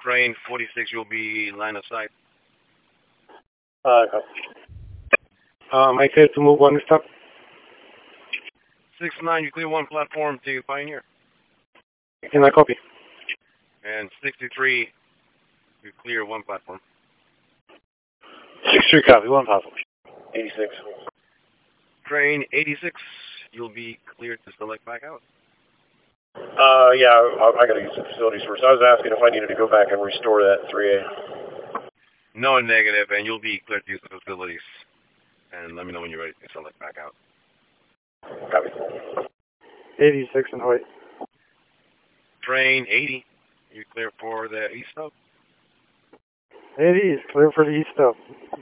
Crane 46, you'll be line of sight. I clear to move one stop. 69, you clear one platform to Pioneer. Can I copy? And 63, you clear one platform. 63 copy, one platform. 86. Crane 86, you'll be cleared to select back out. Yeah, I gotta use the facilities first. I was asking if I needed to go back and restore that 3A. No negative, and you'll be cleared to use the facilities. And let me know when you're ready to select back out. Copy. 86 and Hoyt. Train 80, you clear for the east stop. 80 is clear for the east stop.